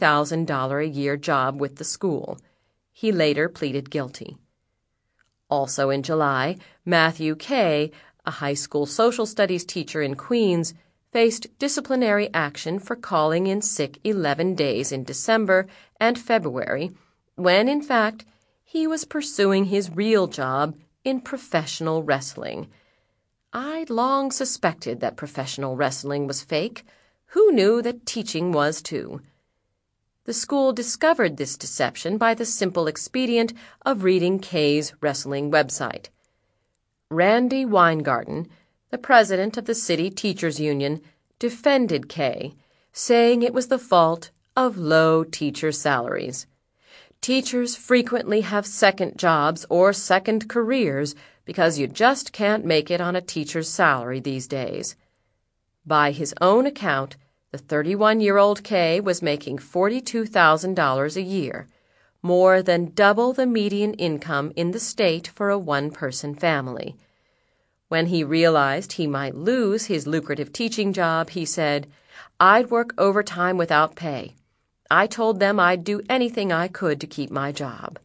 $50,000 a year job with the school. He later pleaded guilty. Also in July, Matthew Kay, a high school social studies teacher in Queens, faced disciplinary action for calling in sick 11 days in December and February, when, in fact, he was pursuing his real job in professional wrestling. I'd long suspected that professional wrestling was fake. Who knew that teaching was too? The school discovered this deception by the simple expedient of reading Kay's wrestling website. Randy Weingarten, the president of the City Teachers Union, defended Kay, saying it was the fault of low teacher salaries. Teachers frequently have second jobs or second careers because you just can't make it on a teacher's salary these days. By his own account, the 31-year-old Kay was making $42,000 a year, more than double the median income in the state for a one-person family. When he realized he might lose his lucrative teaching job, he said, "I'd work overtime without pay. I told them I'd do anything I could to keep my job."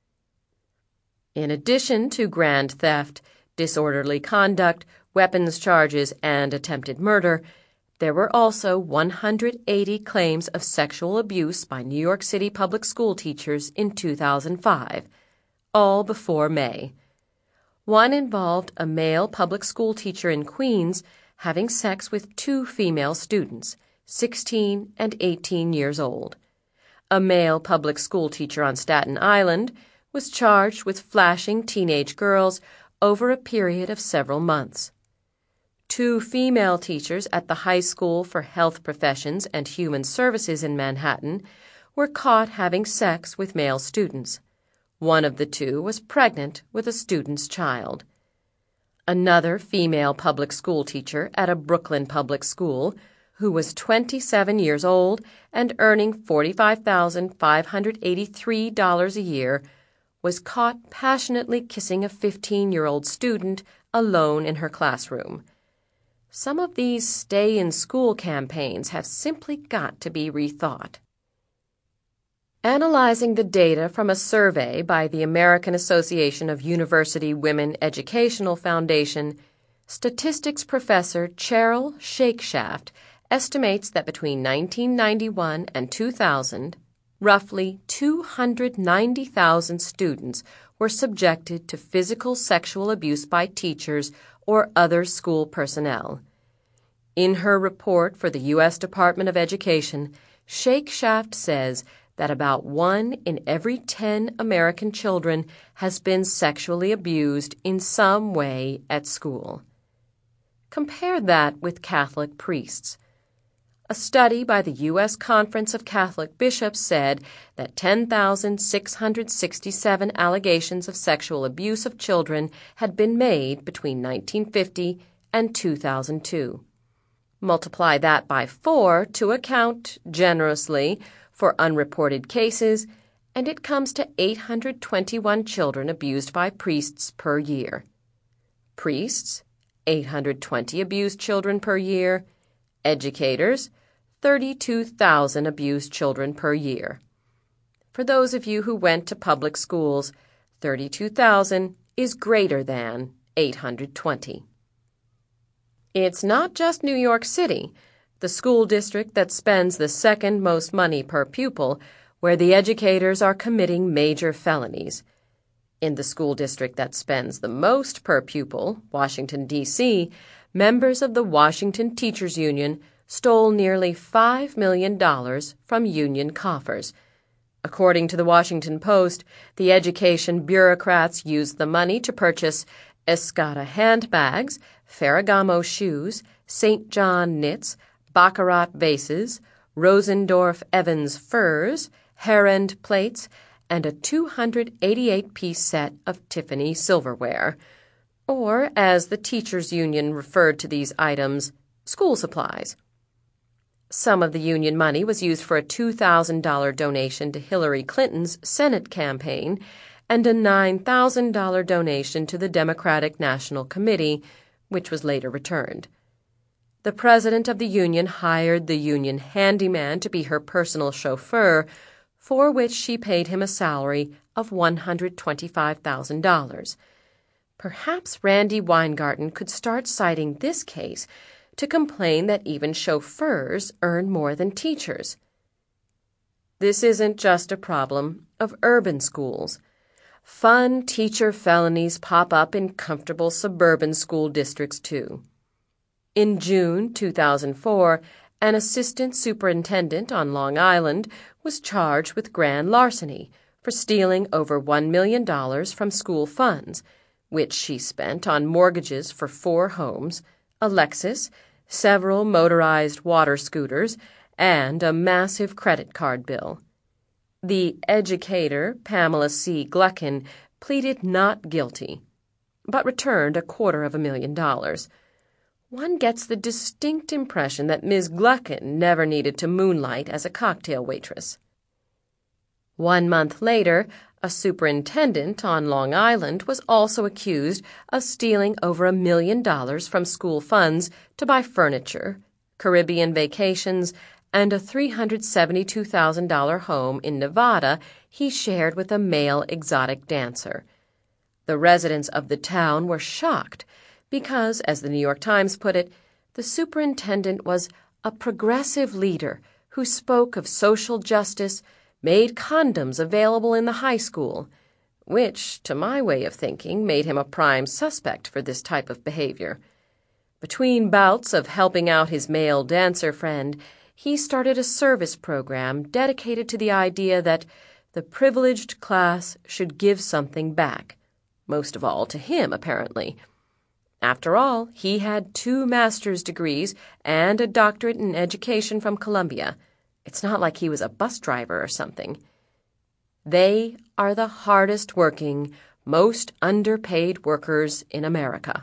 In addition to grand theft, disorderly conduct, weapons charges, and attempted murder, there were also 180 claims of sexual abuse by New York City public school teachers in 2005, all before May. One involved a male public school teacher in Queens having sex with two female students, 16 and 18 years old. A male public school teacher on Staten Island was charged with flashing teenage girls over a period of several months. Two female teachers at the High School for Health Professions and Human Services in Manhattan were caught having sex with male students. One of the two was pregnant with a student's child. Another female public school teacher at a Brooklyn public school, who was 27 years old and earning $45,583 a year, was caught passionately kissing a 15-year-old student alone in her classroom. Some of these stay-in-school campaigns have simply got to be rethought. Analyzing the data from a survey by the American Association of University Women Educational Foundation, statistics professor Cheryl Shakeshaft estimates that between 1991 and 2000, roughly 290,000 students were subjected to physical sexual abuse by teachers or other school personnel. In her report for the U.S. Department of Education, Shakeshaft says that about 1 in every 10 American children has been sexually abused in some way at school. Compare that with Catholic priests. A study by the U.S. Conference of Catholic Bishops said that 10,667 allegations of sexual abuse of children had been made between 1950 and 2002. Multiply that by 4 to account, generously, for unreported cases, and it comes to 821 children abused by priests per year. Priests, 820 abused children per year. Educators, 32,000 abused children per year. For those of you who went to public schools, 32,000 is greater than 820. It's not just New York City, the school district that spends the second most money per pupil, where the educators are committing major felonies. In the school district that spends the most per pupil, Washington, D.C., members of the Washington Teachers Union stole nearly $5 million from union coffers. According to the Washington Post, the education bureaucrats used the money to purchase Escada handbags, Ferragamo shoes, St. John knits, Baccarat vases, Rosendorf Evans furs, Herend plates, and a 288-piece set of Tiffany silverware, or, as the Teachers Union referred to these items, school supplies. Some of the union money was used for a $2,000 donation to Hillary Clinton's Senate campaign and a $9,000 donation to the Democratic National Committee, which was later returned. The president of the union hired the union handyman to be her personal chauffeur, for which she paid him a salary of $125,000. Perhaps Randi Weingarten could start citing this case to complain that even chauffeurs earn more than teachers. This isn't just a problem of urban schools. Fun teacher felonies pop up in comfortable suburban school districts, too. In June 2004, an assistant superintendent on Long Island was charged with grand larceny for stealing over $1 million from school funds, which she spent on mortgages for 4 homes, a Lexus, several motorized water scooters, and a massive credit card bill. The educator, Pamela C. Gluckin, pleaded not guilty, but returned $250,000. One gets the distinct impression that Ms. Gluckin never needed to moonlight as a cocktail waitress. 1 month later, a superintendent on Long Island was also accused of stealing over $1 million from school funds to buy furniture, Caribbean vacations, and a $372,000 home in Nevada he shared with a male exotic dancer. The residents of the town were shocked because, as the New York Times put it, the superintendent was a progressive leader who spoke of social justice, made condoms available in the high school, which, to my way of thinking, made him a prime suspect for this type of behavior. Between bouts of helping out his male dancer friend, he started a service program dedicated to the idea that the privileged class should give something back, most of all to him, apparently. After all, he had 2 master's degrees and a doctorate in education from Columbia. It's not like he was a bus driver or something. They are the hardest working, most underpaid workers in America.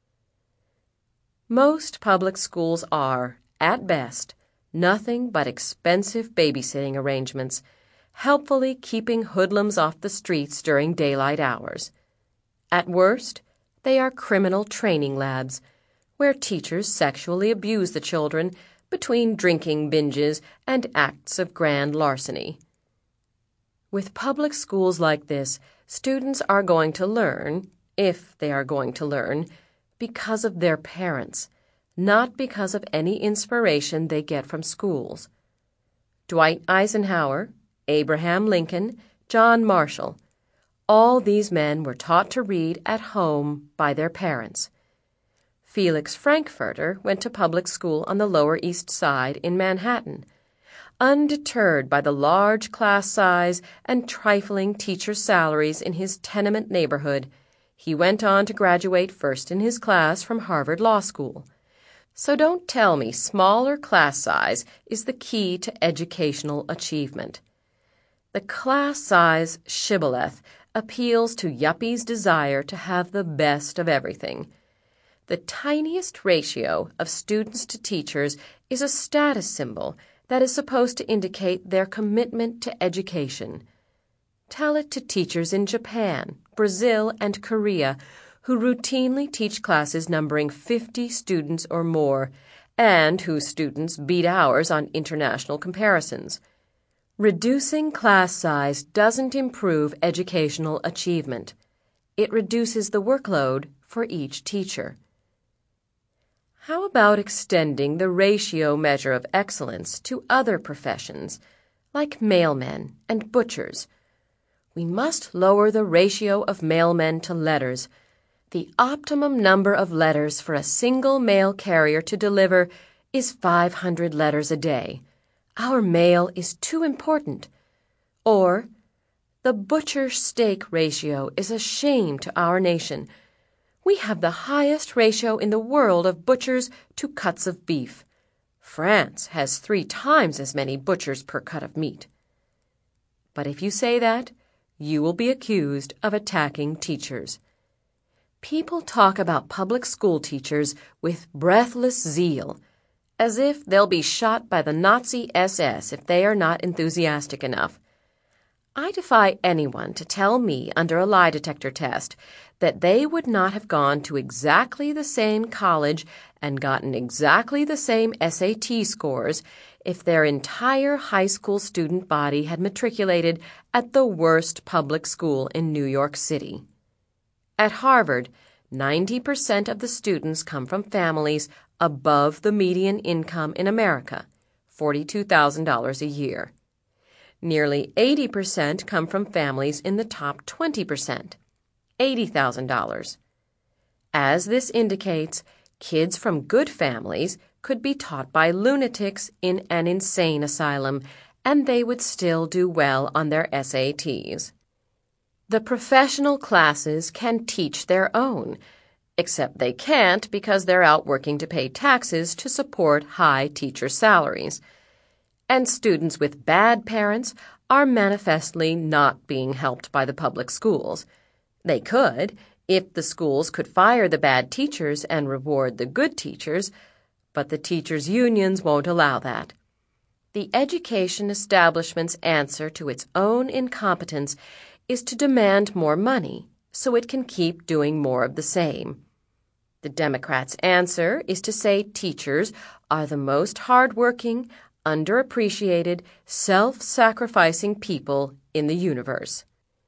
Most public schools are, at best, nothing but expensive babysitting arrangements, helpfully keeping hoodlums off the streets during daylight hours. At worst, they are criminal training labs, where teachers sexually abuse the children between drinking binges and acts of grand larceny. With public schools like this, students are going to learn, if they are going to learn, because of their parents, not because of any inspiration they get from schools. Dwight Eisenhower, Abraham Lincoln, John Marshall, all these men were taught to read at home by their parents. Felix Frankfurter went to public school on the Lower East Side in Manhattan. Undeterred by the large class size and trifling teacher salaries in his tenement neighborhood, he went on to graduate first in his class from Harvard Law School. So don't tell me smaller class size is the key to educational achievement. The class size shibboleth appeals to yuppies' desire to have the best of everything. The tiniest ratio of students to teachers is a status symbol that is supposed to indicate their commitment to education. Tell it to teachers in Japan, Brazil, and Korea who routinely teach classes numbering 50 students or more, and whose students beat ours on international comparisons. Reducing class size doesn't improve educational achievement. It reduces the workload for each teacher. How about extending the ratio measure of excellence to other professions, like mailmen and butchers? We must lower the ratio of mailmen to letters. The optimum number of letters for a single mail carrier to deliver is 500 letters a day. Our mail is too important. Or, the butcher-steak ratio is a shame to our nation. We have the highest ratio in the world of butchers to cuts of beef. France has 3 times as many butchers per cut of meat. But if you say that, you will be accused of attacking teachers. People talk about public school teachers with breathless zeal, as if they'll be shot by the Nazi SS if they are not enthusiastic enough. I defy anyone to tell me under a lie detector test that they would not have gone to exactly the same college and gotten exactly the same SAT scores if their entire high school student body had matriculated at the worst public school in New York City. At Harvard, 90% of the students come from families above the median income in America, $42,000 a year. Nearly 80% come from families in the top 20%, $80,000. As this indicates, kids from good families could be taught by lunatics in an insane asylum, and they would still do well on their SATs. The professional classes can teach their own, except they can't because they're out working to pay taxes to support high teacher salaries. And students with bad parents are manifestly not being helped by the public schools. They could, if the schools could fire the bad teachers and reward the good teachers, but the teachers' unions won't allow that. The education establishment's answer to its own incompetence is to demand more money so it can keep doing more of the same. The Democrats' answer is to say teachers are the most hardworking, underappreciated, self-sacrificing people in the universe.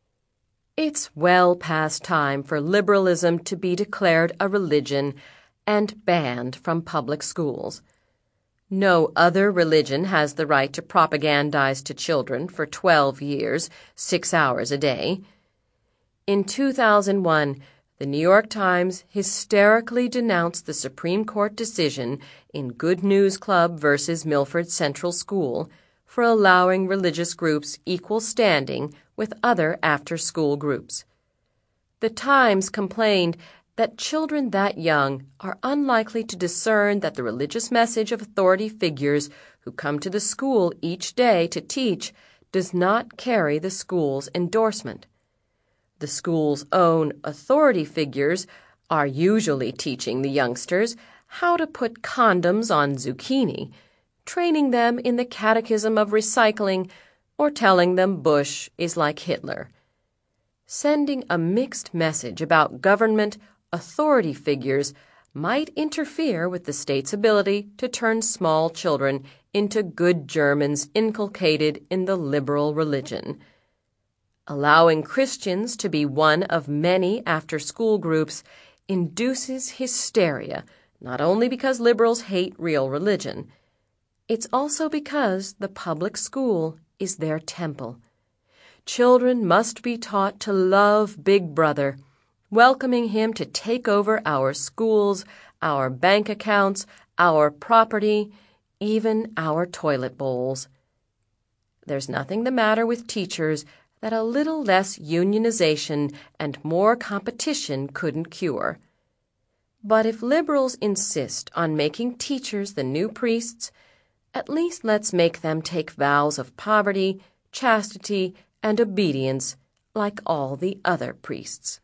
It's well past time for liberalism to be declared a religion and banned from public schools. No other religion has the right to propagandize to children for 12 years, 6 hours a day. In 2001, the New York Times hysterically denounced the Supreme Court decision in Good News Club versus Milford Central School for allowing religious groups equal standing with other after-school groups. The Times complained that children that young are unlikely to discern that the religious message of authority figures who come to the school each day to teach does not carry the school's endorsement. The school's own authority figures are usually teaching the youngsters how to put condoms on zucchini, training them in the catechism of recycling, or telling them Bush is like Hitler. Sending a mixed message about government authority figures might interfere with the state's ability to turn small children into good Germans inculcated in the liberal religion. Allowing Christians to be one of many after-school groups induces hysteria, not only because liberals hate real religion. It's also because the public school is their temple. Children must be taught to love Big Brother, welcoming him to take over our schools, our bank accounts, our property, even our toilet bowls. There's nothing the matter with teachers that a little less unionization and more competition couldn't cure. But if liberals insist on making teachers the new priests, at least let's make them take vows of poverty, chastity, and obedience like all the other priests.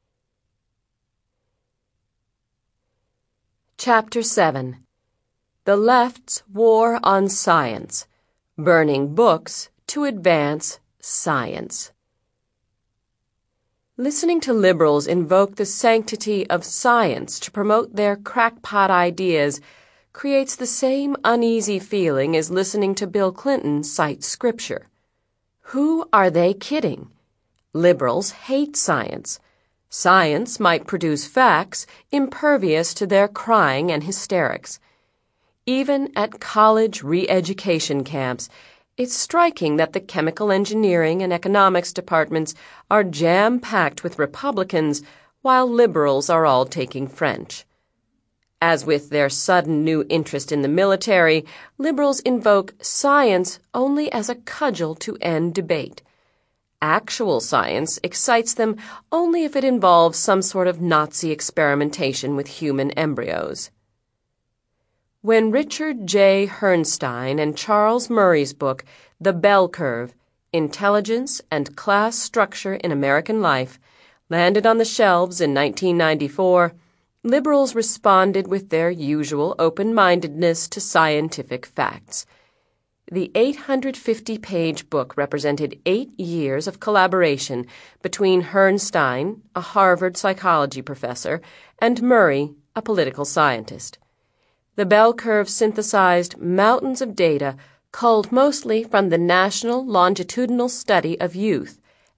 Chapter 7. The Left's War on Science. Burning Books to Advance Science. Listening to liberals invoke the sanctity of science to promote their crackpot ideas creates the same uneasy feeling as listening to Bill Clinton cite scripture. Who are they kidding? Liberals hate science. Science might produce facts impervious to their crying and hysterics. Even at college re-education camps, it's striking that the chemical engineering and economics departments are jam-packed with Republicans while liberals are all taking French. As with their sudden new interest in the military, liberals invoke science only as a cudgel to end debate. Actual science excites them only if it involves some sort of Nazi experimentation with human embryos. When Richard J. Herrnstein and Charles Murray's book, The Bell Curve, Intelligence and Class Structure in American Life, landed on the shelves in 1994, liberals responded with their usual open-mindedness to scientific facts. The 850-page book represented 8 years of collaboration between Herrnstein, a Harvard psychology professor, and Murray, a political scientist. The bell curve synthesized mountains of data culled mostly from the National Longitudinal Study of Youth,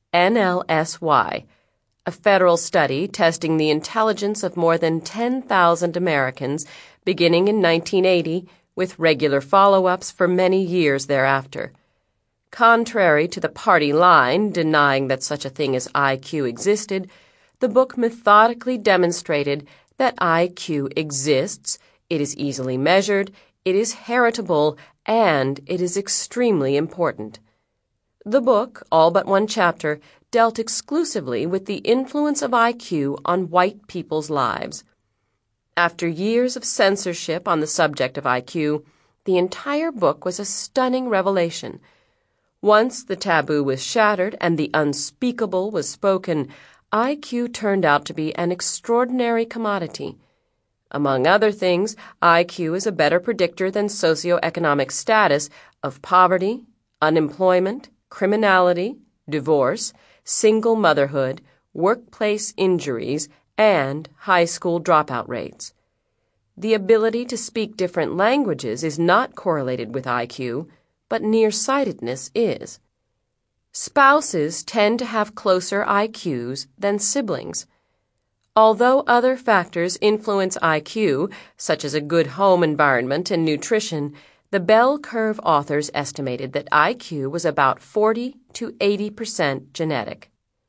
NLSY, a federal study testing the intelligence of more than 10,000 Americans beginning in 1980 with regular follow-ups for many years thereafter. Contrary to the party line denying that such a thing as IQ existed, the book methodically demonstrated that IQ exists, it is easily measured, it is heritable, and it is extremely important. The book, all but one chapter, dealt exclusively with the influence of IQ on white people's lives. After years of censorship on the subject of IQ, the entire book was a stunning revelation. Once the taboo was shattered and the unspeakable was spoken, IQ turned out to be an extraordinary commodity. Among other things, IQ is a better predictor than socioeconomic status of poverty, unemployment, criminality, divorce, single motherhood, workplace injuries, and high school dropout rates. The ability to speak different languages is not correlated with IQ, but nearsightedness is. Spouses tend to have closer IQs than siblings. Although other factors influence IQ, such as a good home environment and nutrition, the bell curve authors estimated that IQ was about 40 to 80% genetic.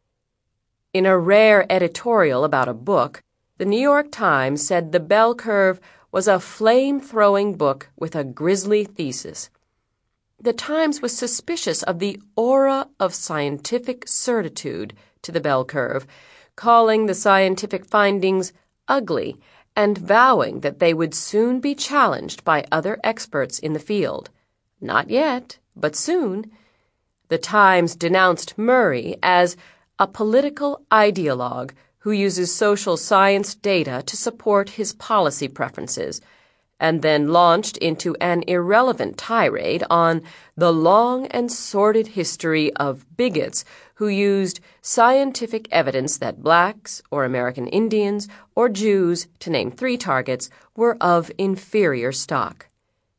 In a rare editorial about a book, the New York Times said the bell curve was a flame-throwing book with a grisly thesis. The Times was suspicious of the aura of scientific certitude to the bell curve, calling the scientific findings ugly and vowing that they would soon be challenged by other experts in the field. Not yet, but soon. The Times denounced Murray as a political ideologue who uses social science data to support his policy preferences, and then launched into an irrelevant tirade on the long and sordid history of bigots who used scientific evidence that blacks, or American Indians, or Jews, to name 3 targets, were of inferior stock.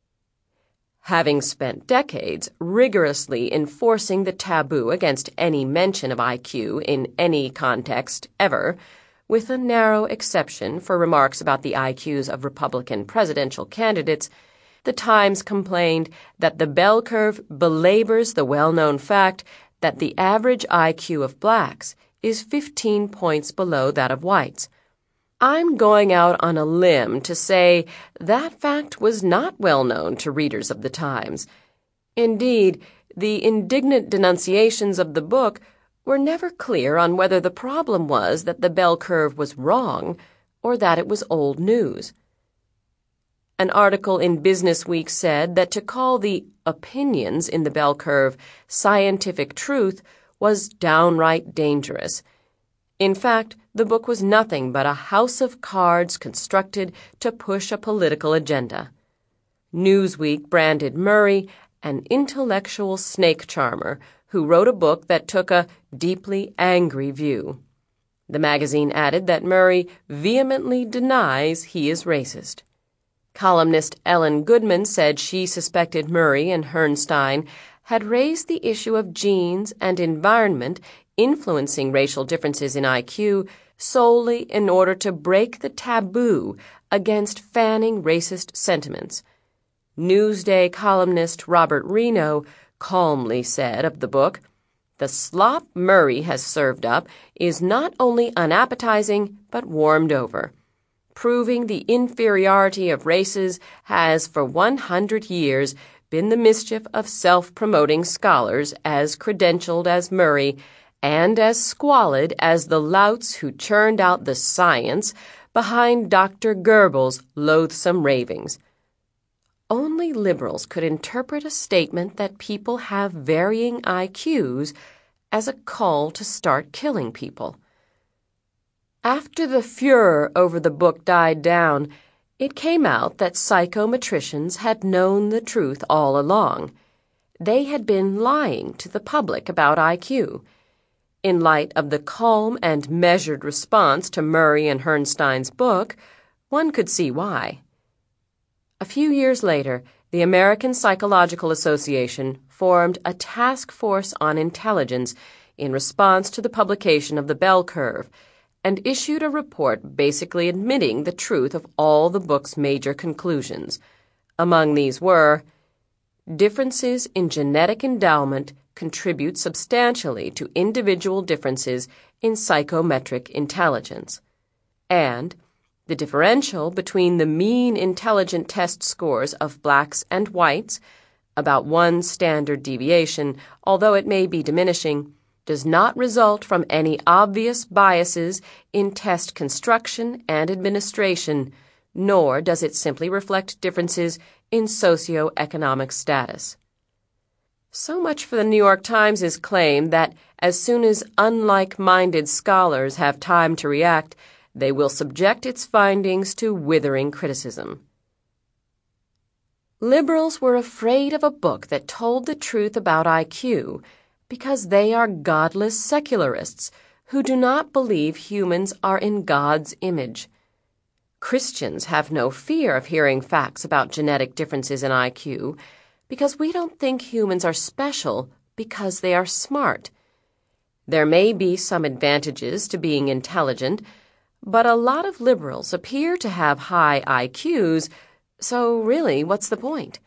Having spent decades rigorously enforcing the taboo against any mention of IQ in any context ever, with a narrow exception for remarks about the IQs of Republican presidential candidates, the Times complained that the bell curve belabors the well-known fact that the average IQ of blacks is 15 points below that of whites. I'm going out on a limb to say that fact was not well known to readers of the Times. Indeed, the indignant denunciations of the book were never clear on whether the problem was that the bell curve was wrong or that it was old news. An article in Business Week said that to call the opinions in the bell curve scientific truth was downright dangerous. In fact, the book was nothing but a house of cards constructed to push a political agenda. Newsweek branded Murray an intellectual snake charmer who wrote a book that took a deeply angry view. The magazine added that Murray vehemently denies he is racist. Columnist Ellen Goodman said she suspected Murray and Herrnstein had raised the issue of genes and environment influencing racial differences in IQ solely in order to break the taboo against fanning racist sentiments. Newsday columnist Robert Reno calmly said of the book, "The slop Murray has served up is not only unappetizing but warmed over. Proving the inferiority of races has for 100 years been the mischief of self-promoting scholars as credentialed as Murray and as squalid as the louts who churned out the science behind Dr. Goebbels' loathsome ravings." Only liberals could interpret a statement that people have varying IQs as a call to start killing people. After the furor over the book died down, it came out that psychometricians had known the truth all along. they had been lying to the public about IQ. In light of the calm and measured response to Murray and Herrnstein's book, one could see why. A few years later, the American Psychological Association formed a task force on intelligence in response to the publication of the Bell Curve, and issued a report basically admitting the truth of all the book's major conclusions. Among these were: differences in genetic endowment contribute substantially to individual differences in psychometric intelligence, and the differential between the mean intelligent test scores of blacks and whites, about 1 standard deviation, although it may be diminishing, does not result from any obvious biases in test construction and administration, nor does it simply reflect differences in socioeconomic status. So much for the New York Times' claim that as soon as unlike-minded scholars have time to react, they will subject its findings to withering criticism. Liberals were afraid of a book that told the truth about IQ because they are godless secularists who do not believe humans are in God's image. Christians have no fear of hearing facts about genetic differences in IQ because we don't think humans are special because they are smart. There may be some advantages to being intelligent, but a lot of liberals appear to have high IQs, so really, what's the point?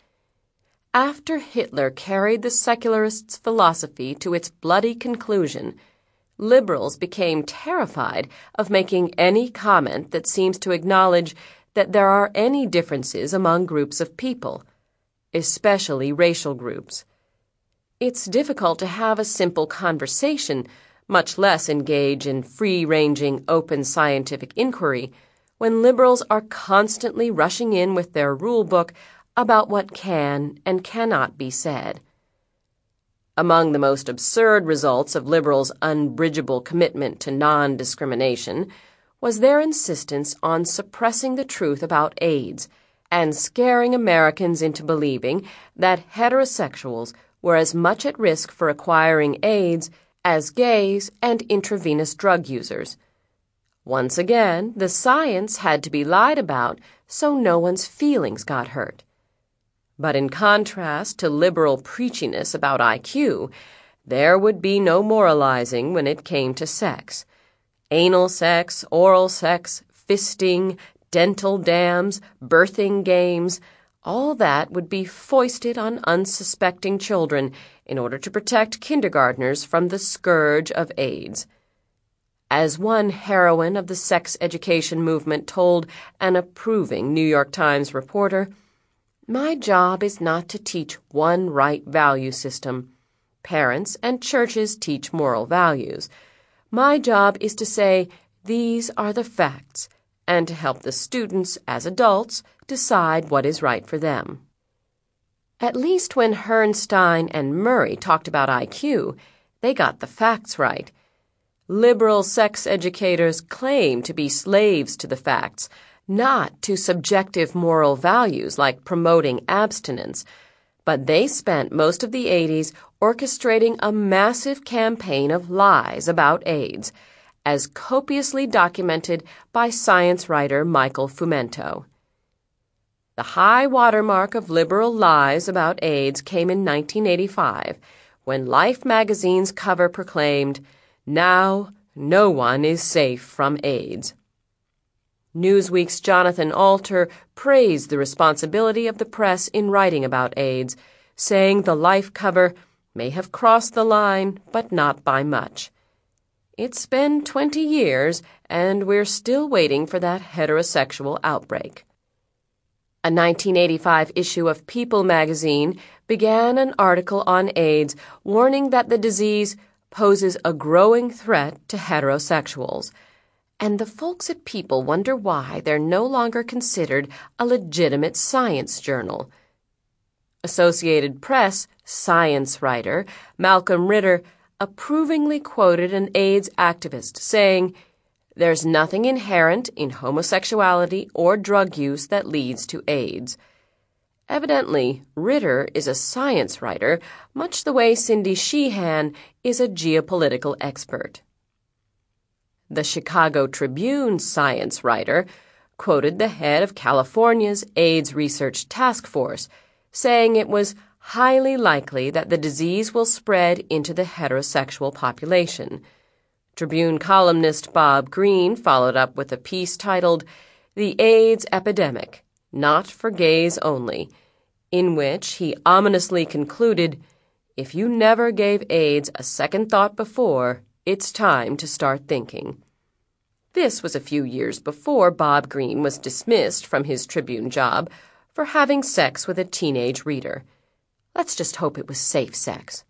After Hitler carried the secularists' philosophy to its bloody conclusion, liberals became terrified of making any comment that seems to acknowledge that there are any differences among groups of people, especially racial groups. It's difficult to have a simple conversation, much less engage in free-ranging, open scientific inquiry, when liberals are constantly rushing in with their rule book about what can and cannot be said. Among the most absurd results of liberals' unbridgeable commitment to non-discrimination was their insistence on suppressing the truth about AIDS and scaring Americans into believing that heterosexuals were as much at risk for acquiring AIDS as gays and intravenous drug users. Once again, the science had to be lied about so no one's feelings got hurt. But in contrast to liberal preachiness about IQ, there would be no moralizing when it came to sex. Anal sex, oral sex, fisting, dental dams, birthing games, all that would be foisted on unsuspecting children in order to protect kindergartners from the scourge of AIDS. As one heroine of the sex education movement told an approving New York Times reporter, "My job is not to teach one right value system. Parents and churches teach moral values. My job is to say, these are the facts, and to help the students, as adults, decide what is right for them." At least when Herrnstein and Murray talked about IQ, they got the facts right. Liberal sex educators claim to be slaves to the facts, not to subjective moral values like promoting abstinence, but they spent most of the 80s orchestrating a massive campaign of lies about AIDS, as copiously documented by science writer Michael Fumento. The high watermark of liberal lies about AIDS came in 1985, when Life magazine's cover proclaimed, "Now, no one is safe from AIDS." Newsweek's Jonathan Alter praised the responsibility of the press in writing about AIDS, saying the Life cover may have crossed the line, but not by much. It's been 20 years, and we're still waiting for that heterosexual outbreak. A 1985 issue of People magazine began an article on AIDS warning that the disease poses a growing threat to heterosexuals. And the folks at People wonder why they're no longer considered a legitimate science journal. Associated Press science writer Malcolm Ritter approvingly quoted an AIDS activist saying, "There's nothing inherent in homosexuality or drug use that leads to AIDS." Evidently, Ritter is a science writer, much the way Cindy Sheehan is a geopolitical expert. The Chicago Tribune science writer quoted the head of California's AIDS Research Task Force, saying it was highly likely that the disease will spread into the heterosexual population. Tribune columnist Bob Greene followed up with a piece titled "The AIDS Epidemic, Not for Gays Only," in which he ominously concluded, "If you never gave AIDS a second thought before, it's time to start thinking." This was a few years before Bob Greene was dismissed from his Tribune job for having sex with a teenage reader. Let's just hope it was safe sex.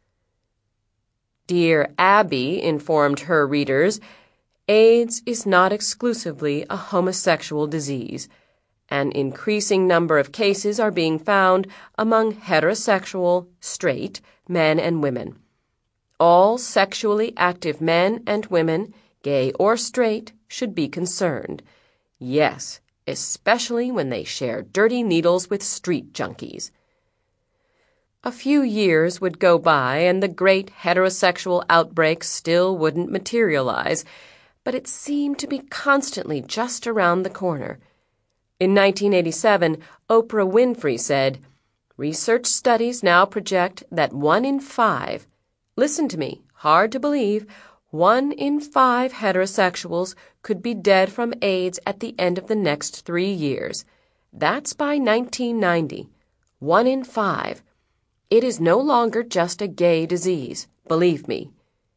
Dear Abby informed her readers, AIDS is not exclusively a homosexual disease. An increasing number of cases are being found among heterosexual, straight men and women. All sexually active men and women, gay or straight, should be concerned. Yes, especially when they share dirty needles with street junkies. A few years would go by and the great heterosexual outbreak still wouldn't materialize, but it seemed to be constantly just around the corner. In 1987, Oprah Winfrey said, "Research studies now project that 1 in 5, listen to me, hard to believe, 1 in 5 heterosexuals could be dead from AIDS at the end of the next 3 years. That's by 1990. 1 in 5. It is no longer just a gay disease, believe me."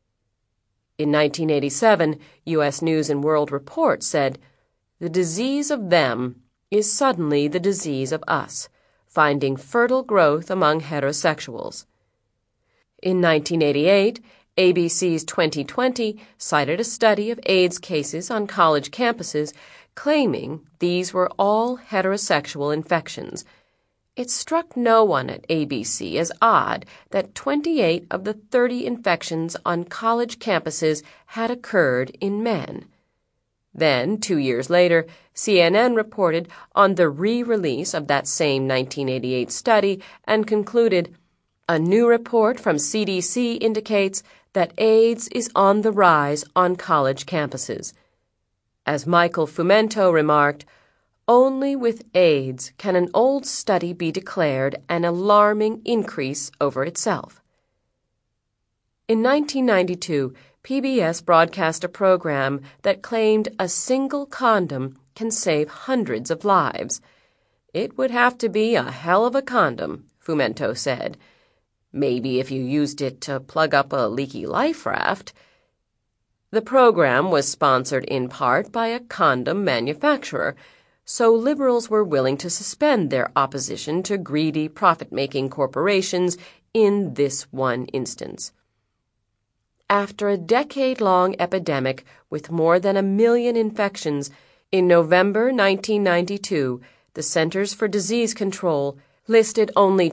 In 1987, U.S. News and World Report said, "The disease of them is suddenly the disease of us, finding fertile growth among heterosexuals." In 1988, ABC's 2020 cited a study of AIDS cases on college campuses, claiming these were all heterosexual infections. It struck no one at ABC as odd that 28 of the 30 infections on college campuses had occurred in men. Then, 2 years later, CNN reported on the re-release of that same 1988 study and concluded, "A new report from CDC indicates that AIDS is on the rise on college campuses." As Michael Fumento remarked, "Only with AIDS can an old study be declared an alarming increase over itself." In 1992, PBS broadcast a program that claimed a single condom can save hundreds of lives. "It would have to be a hell of a condom," Fumento said. "Maybe if you used it to plug up a leaky life raft." The program was sponsored in part by a condom manufacturer, so liberals were willing to suspend their opposition to greedy profit-making corporations in this one instance. After a decade-long epidemic with more than 1 million infections, in November 1992, the Centers for Disease Control listed only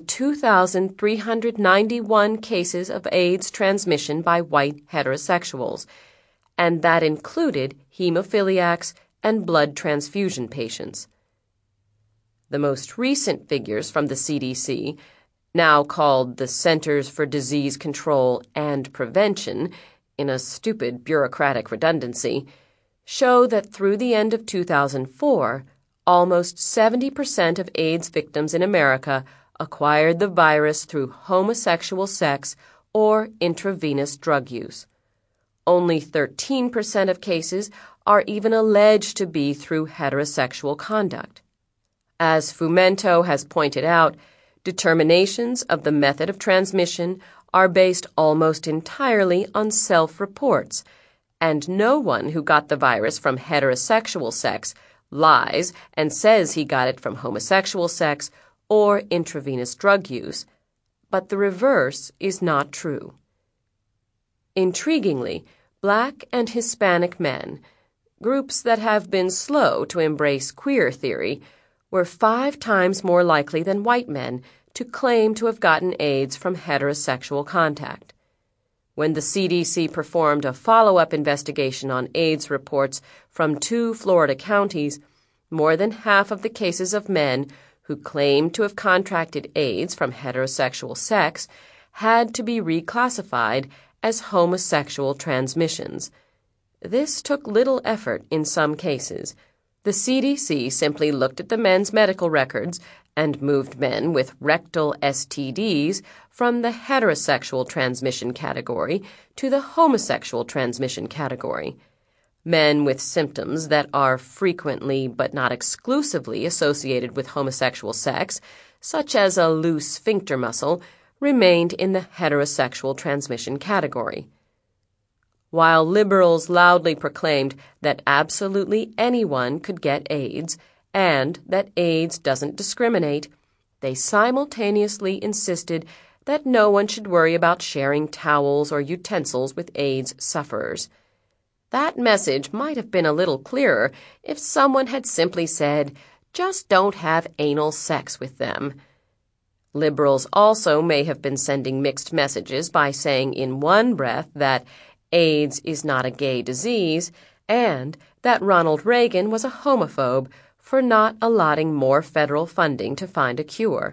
2,391 cases of AIDS transmission by white heterosexuals, and that included hemophiliacs and blood transfusion patients. The most recent figures from the CDC, now called the Centers for Disease Control and Prevention, in a stupid bureaucratic redundancy, show that through the end of 2004, almost 70% of AIDS victims in America acquired the virus through homosexual sex or intravenous drug use. Only 13% of cases are even alleged to be through heterosexual conduct. As Fumento has pointed out, determinations of the method of transmission are based almost entirely on self-reports, and no one who got the virus from heterosexual sex lies and says he got it from homosexual sex or intravenous drug use, but the reverse is not true. Intriguingly, Black and Hispanic men, groups that have been slow to embrace queer theory, were 5 times more likely than white men to claim to have gotten AIDS from heterosexual contact. When the CDC performed a follow-up investigation on AIDS reports from 2 Florida counties, more than half of the cases of men who claimed to have contracted AIDS from heterosexual sex had to be reclassified as homosexual transmissions. This took little effort in some cases. The CDC simply looked at the men's medical records and moved men with rectal STDs from the heterosexual transmission category to the homosexual transmission category. Men with symptoms that are frequently but not exclusively associated with homosexual sex, such as a loose sphincter muscle, remained in the heterosexual transmission category. While liberals loudly proclaimed that absolutely anyone could get AIDS and that AIDS doesn't discriminate, they simultaneously insisted that no one should worry about sharing towels or utensils with AIDS sufferers. That message might have been a little clearer if someone had simply said, "Just don't have anal sex with them." Liberals also may have been sending mixed messages by saying in one breath that AIDS is not a gay disease and that Ronald Reagan was a homophobe for not allotting more federal funding to find a cure.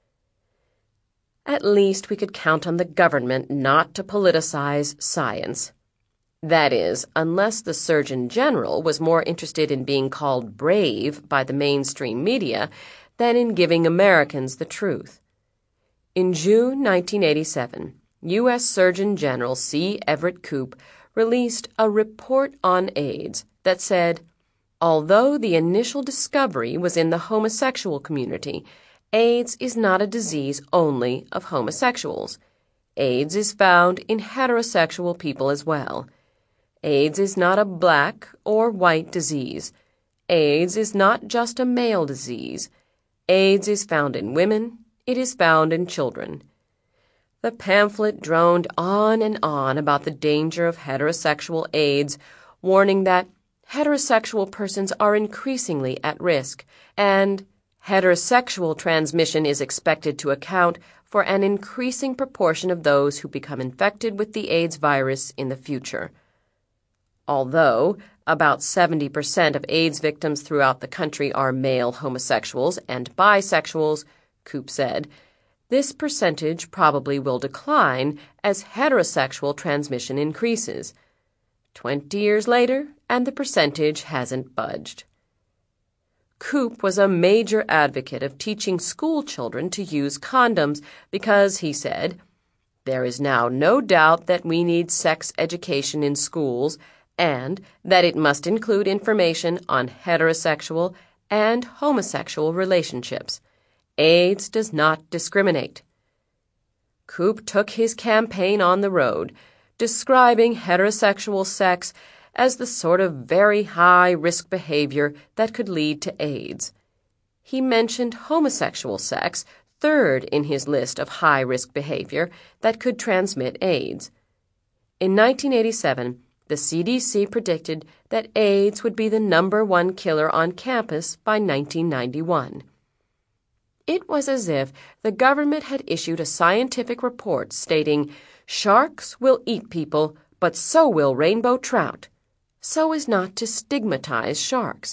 At least we could count on the government not to politicize science. That is, unless the Surgeon General was more interested in being called brave by the mainstream media than in giving Americans the truth. In June 1987, U.S. Surgeon General C. Everett Koop released a report on AIDS that said, although the initial discovery was in the homosexual community, AIDS is not a disease only of homosexuals. AIDS is found in heterosexual people as well. AIDS is not a black or white disease. AIDS is not just a male disease. AIDS is found in women. It is found in children. The pamphlet droned on and on about the danger of heterosexual AIDS, warning that heterosexual persons are increasingly at risk, and heterosexual transmission is expected to account for an increasing proportion of those who become infected with the AIDS virus in the future. Although about 70% of AIDS victims throughout the country are male homosexuals and bisexuals, Koop said, this percentage probably will decline as heterosexual transmission increases. 20 years later, and the percentage hasn't budged. Koop was a major advocate of teaching school children to use condoms because, he said, there is now no doubt that we need sex education in schools and that it must include information on heterosexual and homosexual relationships. AIDS does not discriminate. Koop took his campaign on the road, describing heterosexual sex as the sort of very high-risk behavior that could lead to AIDS. He mentioned homosexual sex third in his list of high-risk behavior that could transmit AIDS. In 1987, the CDC predicted that AIDS would be the #1 killer on campus by 1991. It was as if the government had issued a scientific report stating, "Sharks will eat people, but so will rainbow trout," so as not to stigmatize sharks.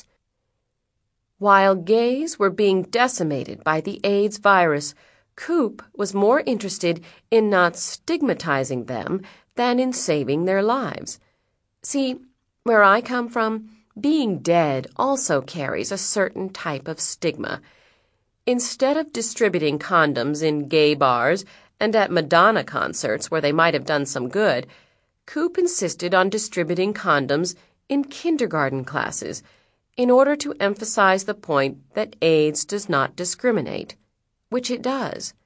While gays were being decimated by the AIDS virus, Koop was more interested in not stigmatizing them than in saving their lives. See, where I come from, being dead also carries a certain type of stigma. Instead of distributing condoms in gay bars and at Madonna concerts where they might have done some good, Koop insisted on distributing condoms in kindergarten classes in order to emphasize the point that AIDS does not discriminate, which it does.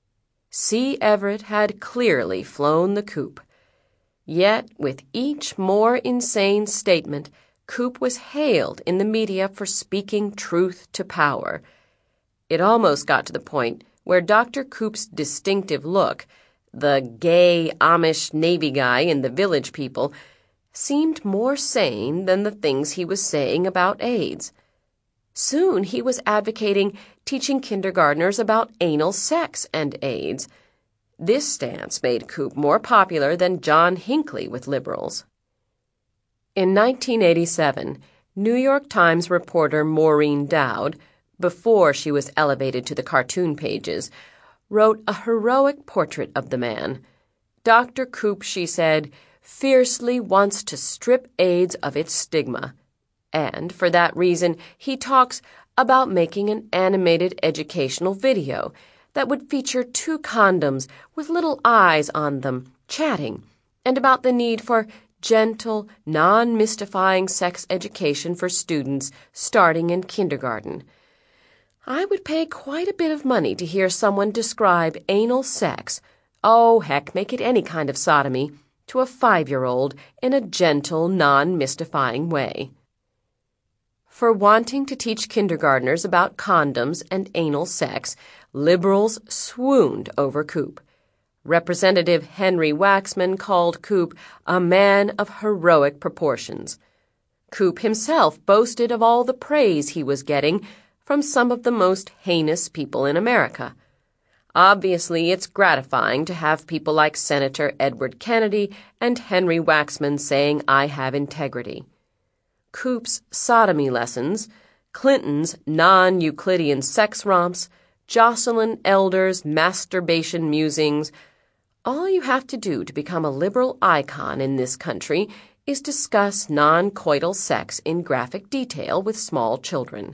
C. Everett had clearly flown the coop. Yet, with each more insane statement, Koop was hailed in the media for speaking truth to power. It almost got to the point where Dr. Koop's distinctive look, the gay Amish Navy guy in The Village People, seemed more sane than the things he was saying about AIDS. Soon he was advocating teaching kindergartners about anal sex and AIDS. This stance made Koop more popular than John Hinckley with liberals. In 1987, New York Times reporter Maureen Dowd, before she was elevated to the cartoon pages, wrote a heroic portrait of the man. Dr. Koop, she said, fiercely wants to strip AIDS of its stigma. And for that reason, he talks about making an animated educational video that would feature 2 condoms with little eyes on them, chatting, and about the need for gentle, non-mystifying sex education for students starting in kindergarten. I would pay quite a bit of money to hear someone describe anal sex, oh, heck, make it any kind of sodomy, to a 5-year-old in a gentle, non-mystifying way. For wanting to teach kindergartners about condoms and anal sex, liberals swooned over Koop. Representative Henry Waxman called Koop a man of heroic proportions. Koop himself boasted of all the praise he was getting from some of the most heinous people in America. Obviously, it's gratifying to have people like Senator Edward Kennedy and Henry Waxman saying I have integrity. Koop's sodomy lessons, Clinton's non-Euclidean sex romps, Jocelyn Elder's masturbation musings. All you have to do to become a liberal icon in this country is discuss non-coital sex in graphic detail with small children.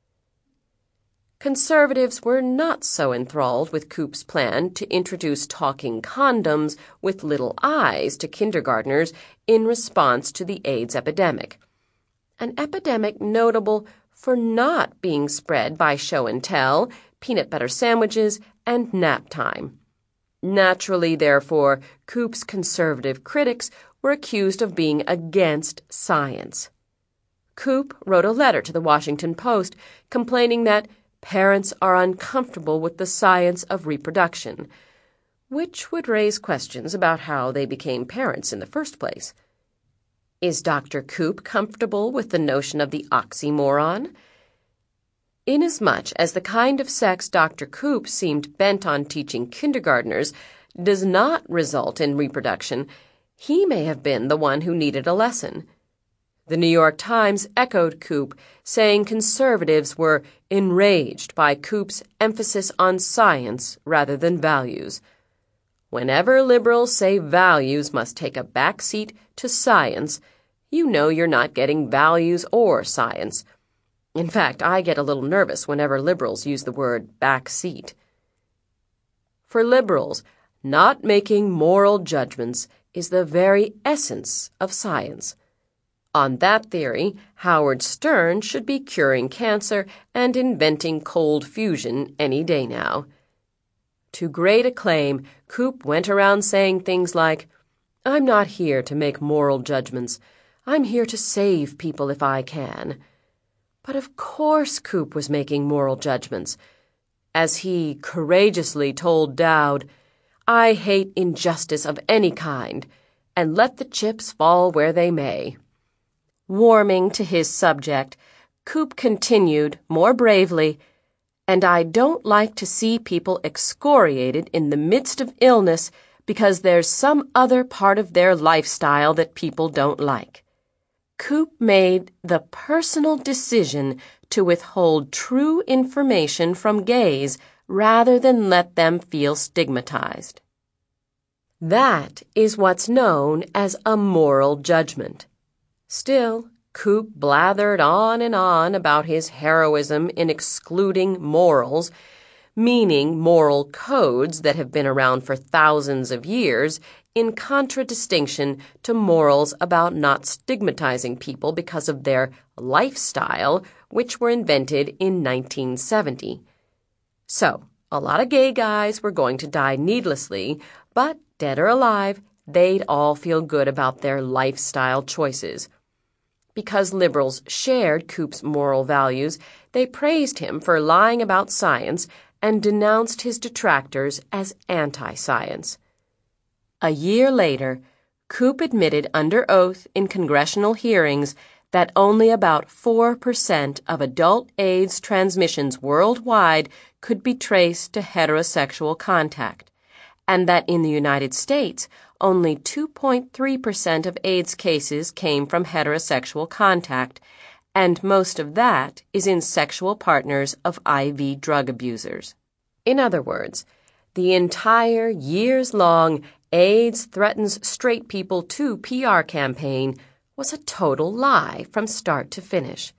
Conservatives were not so enthralled with Koop's plan to introduce talking condoms with little eyes to kindergartners in response to the AIDS epidemic, an epidemic notable for not being spread by show and tell, peanut butter sandwiches, and nap time. Naturally, therefore, Koop's conservative critics were accused of being against science. Koop wrote a letter to the Washington Post complaining that parents are uncomfortable with the science of reproduction, which would raise questions about how they became parents in the first place. Is Dr. Koop comfortable with the notion of the oxymoron? Inasmuch as the kind of sex Dr. Koop seemed bent on teaching kindergartners does not result in reproduction, he may have been the one who needed a lesson. The New York Times echoed Koop, saying conservatives were enraged by Koop's emphasis on science rather than values. Whenever liberals say values must take a back seat to science, you know you're not getting values or science. In fact, I get a little nervous whenever liberals use the word back seat. For liberals, not making moral judgments is the very essence of science. On that theory, Howard Stern should be curing cancer and inventing cold fusion any day now. To great acclaim, Koop went around saying things like, "I'm not here to make moral judgments. I'm here to save people if I can." But of course Koop was making moral judgments. As he courageously told Dowd, "I hate injustice of any kind, and let the chips fall where they may." Warming to his subject, Koop continued more bravely, "And I don't like to see people excoriated in the midst of illness because there's some other part of their lifestyle that people don't like." Koop made the personal decision to withhold true information from gays rather than let them feel stigmatized. That is what's known as a moral judgment. Still, Koop blathered on and on about his heroism in excluding morals, meaning moral codes that have been around for thousands of years, in contradistinction to morals about not stigmatizing people because of their lifestyle, which were invented in 1970. So, a lot of gay guys were going to die needlessly, but dead or alive, they'd all feel good about their lifestyle choices. Because liberals shared Koop's moral values, they praised him for lying about science and denounced his detractors as anti-science. A year later, Koop admitted under oath in congressional hearings that only about 4% of adult AIDS transmissions worldwide could be traced to heterosexual contact, and that in the United States, only 2.3% of AIDS cases came from heterosexual contact, and most of that is in sexual partners of IV drug abusers. In other words, the entire years-long AIDS Threatens Straight People Too PR campaign was a total lie from start to finish.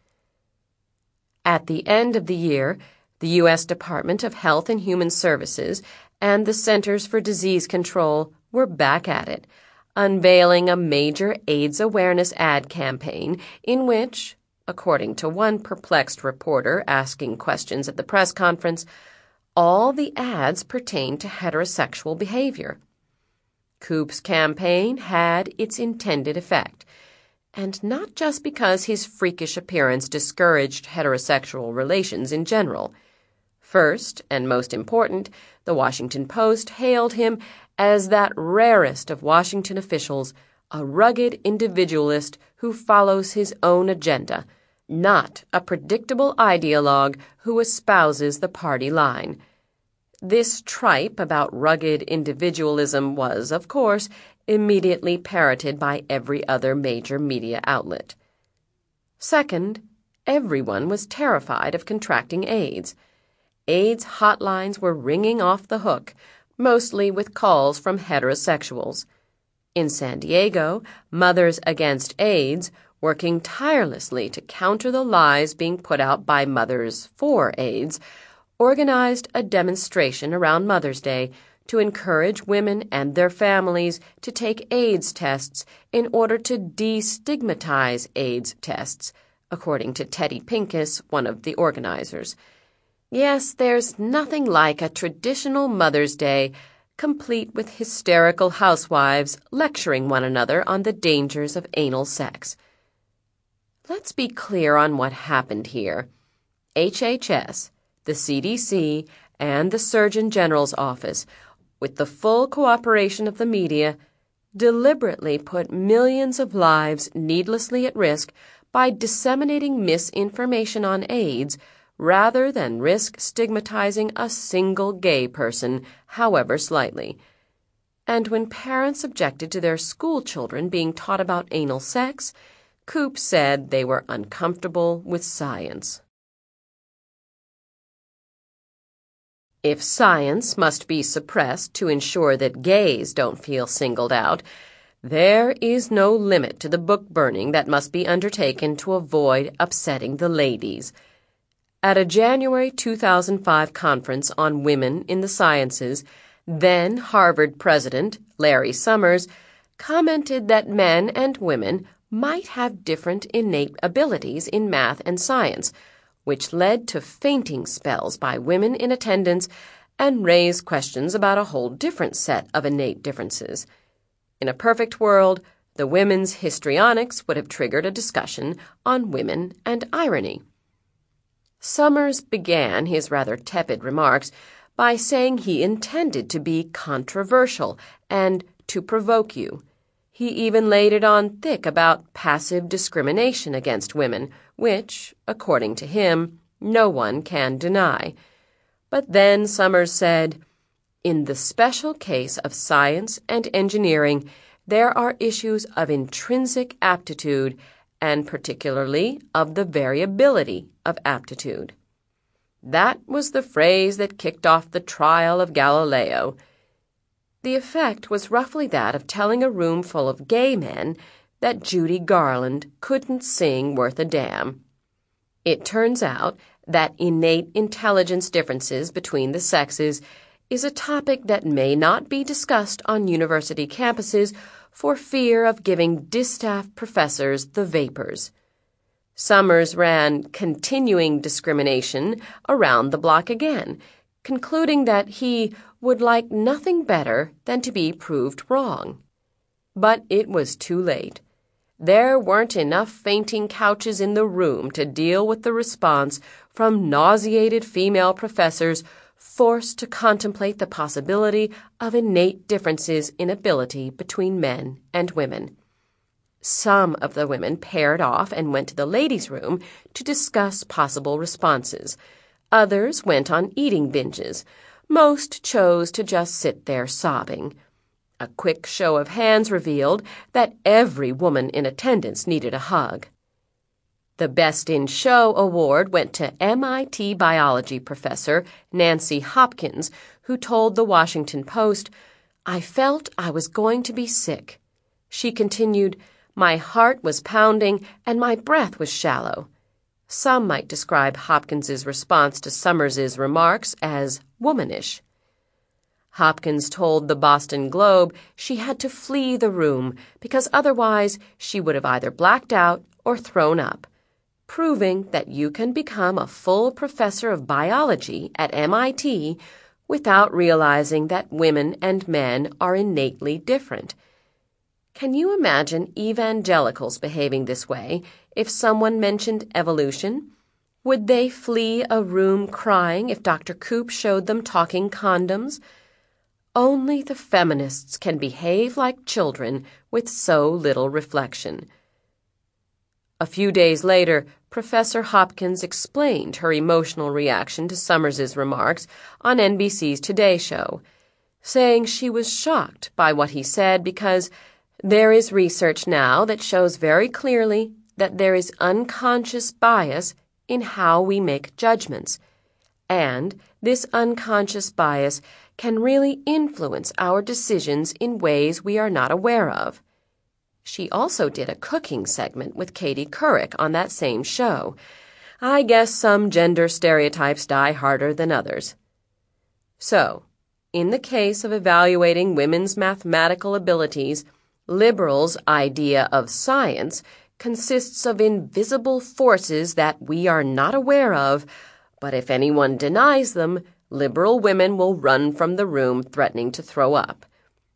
At the end of the year, the U.S. Department of Health and Human Services and the Centers for Disease Control were back at it, unveiling a major AIDS awareness ad campaign in which, according to one perplexed reporter asking questions at the press conference, all the ads pertained to heterosexual behavior. Koop's campaign had its intended effect, and not just because his freakish appearance discouraged heterosexual relations in general. First, and most important, the Washington Post hailed him as that rarest of Washington officials, a rugged individualist who follows his own agenda, not a predictable ideologue who espouses the party line. This tripe about rugged individualism was, of course, immediately parroted by every other major media outlet. Second, everyone was terrified of contracting AIDS. AIDS hotlines were ringing off the hook, mostly with calls from heterosexuals. In San Diego, Mothers Against AIDS, working tirelessly to counter the lies being put out by Mothers for AIDS, organized a demonstration around Mother's Day to encourage women and their families to take AIDS tests in order to destigmatize AIDS tests, according to Teddy Pincus, one of the organizers. Yes, there's nothing like a traditional Mother's Day, complete with hysterical housewives lecturing one another on the dangers of anal sex. Let's be clear on what happened here. HHS, the CDC, and the Surgeon General's office, with the full cooperation of the media, deliberately put millions of lives needlessly at risk by disseminating misinformation on AIDS rather than risk stigmatizing a single gay person, however slightly. And when parents objected to their school children being taught about anal sex, Koop said they were uncomfortable with science. If science must be suppressed to ensure that gays don't feel singled out, there is no limit to the book burning that must be undertaken to avoid upsetting the ladies. At a January 2005 conference on women in the sciences, then Harvard president Larry Summers commented that men and women might have different innate abilities in math and science, which led to fainting spells by women in attendance and raised questions about a whole different set of innate differences. In a perfect world, the women's histrionics would have triggered a discussion on women and irony. Summers began his rather tepid remarks by saying he intended to be controversial and to provoke you. He even laid it on thick about passive discrimination against women, which, according to him, no one can deny. But then Summers said, "In the special case of science and engineering, there are issues of intrinsic aptitude and particularly of the variability of aptitude." That was the phrase that kicked off the trial of Galileo. The effect was roughly that of telling a room full of gay men that Judy Garland couldn't sing worth a damn. It turns out that innate intelligence differences between the sexes is a topic that may not be discussed on university campuses for fear of giving distaff professors the vapors. Summers ran continuing discrimination around the block again, concluding that he would like nothing better than to be proved wrong. But it was too late. There weren't enough fainting couches in the room to deal with the response from nauseated female professors forced to contemplate the possibility of innate differences in ability between men and women. Some of the women paired off and went to the ladies' room to discuss possible responses. Others went on eating binges. Most chose to just sit there sobbing. A quick show of hands revealed that every woman in attendance needed a hug. The Best in Show award went to MIT biology professor Nancy Hopkins, who told the Washington Post, "I felt I was going to be sick." She continued, "My heart was pounding and my breath was shallow." Some might describe Hopkins's response to Summers's remarks as womanish. Hopkins told the Boston Globe she had to flee the room because otherwise she would have either blacked out or thrown up, proving that you can become a full professor of biology at MIT without realizing that women and men are innately different. Can you imagine evangelicals behaving this way if someone mentioned evolution? Would they flee a room crying if Dr. Koop showed them talking condoms? Only the feminists can behave like children with so little reflection. A few days later, Professor Hopkins explained her emotional reaction to Summers's remarks on NBC's Today Show, saying she was shocked by what he said because there is research now that shows very clearly that there is unconscious bias in how we make judgments, and this unconscious bias can really influence our decisions in ways we are not aware of. She also did a cooking segment with Katie Couric on that same show. I guess some gender stereotypes die harder than others. So, in the case of evaluating women's mathematical abilities, liberals' idea of science consists of invisible forces that we are not aware of, but if anyone denies them, liberal women will run from the room threatening to throw up.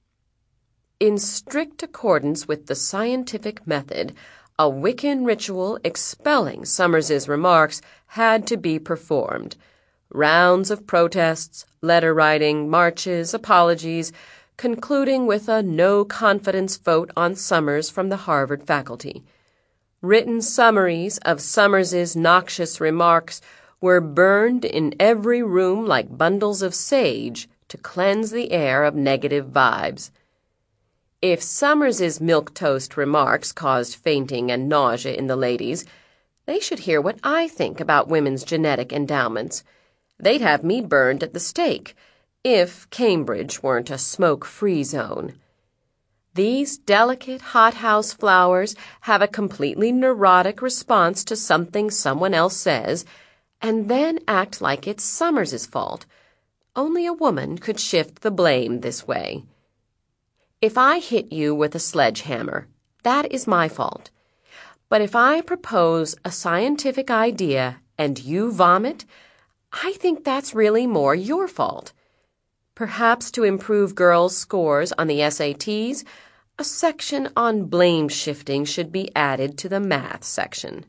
In strict accordance with the scientific method, a Wiccan ritual expelling Summers's remarks had to be performed. Rounds of protests, letter writing, marches, apologies, concluding with a no-confidence vote on Summers from the Harvard faculty. Written summaries of Summers's noxious remarks were burned in every room like bundles of sage to cleanse the air of negative vibes. If Summers's milquetoast remarks caused fainting and nausea in the ladies, they should hear what I think about women's genetic endowments. They'd have me burned at the stake, if Cambridge weren't a smoke-free zone. These delicate hothouse flowers have a completely neurotic response to something someone else says, and then act like it's Summers's fault. Only a woman could shift the blame this way. If I hit you with a sledgehammer, that is my fault. But if I propose a scientific idea and you vomit, I think that's really more your fault. Perhaps to improve girls' scores on the SATs, a section on blame shifting should be added to the math section.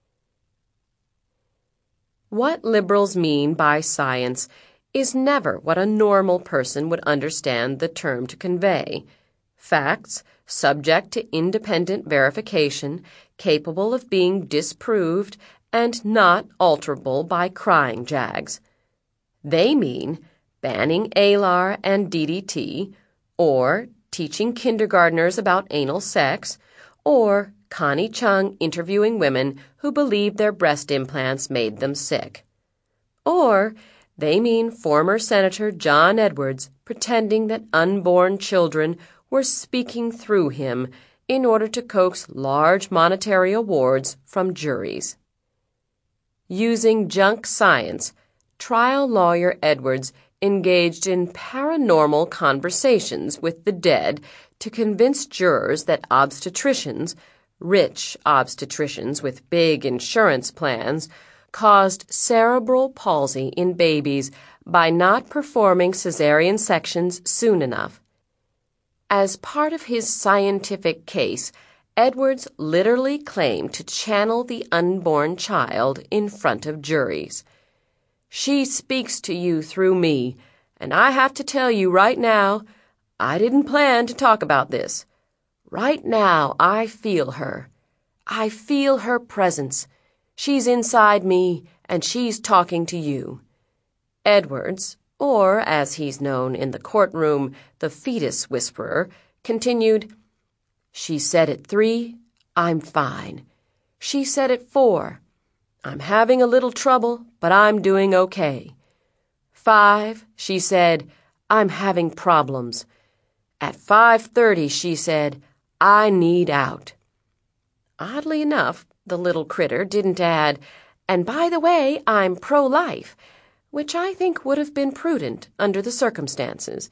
What liberals mean by science is never what a normal person would understand the term to convey. Facts, subject to independent verification, capable of being disproved, and not alterable by crying jags. They mean banning ALAR and DDT, or teaching kindergartners about anal sex, or Connie Chung interviewing women who believed their breast implants made them sick. Or they mean former Senator John Edwards pretending that unborn children were speaking through him in order to coax large monetary awards from juries. Using junk science, trial lawyer Edwards engaged in paranormal conversations with the dead to convince jurors that obstetricians, rich obstetricians with big insurance plans, caused cerebral palsy in babies by not performing cesarean sections soon enough. As part of his scientific case, Edwards literally claimed to channel the unborn child in front of juries. "She speaks to you through me, and I have to tell you right now, I didn't plan to talk about this. Right now, I feel her. I feel her presence. She's inside me, and she's talking to you." Edwards, or as he's known in the courtroom, the fetus whisperer, continued, "She said at 3, I'm fine. She said at 4, "I'm having a little trouble, but I'm doing okay." 5, she said, "I'm having problems." At 5:30, she said, "I need out." Oddly enough, the little critter didn't add, "And by the way, I'm pro-life," which I think would have been prudent under the circumstances.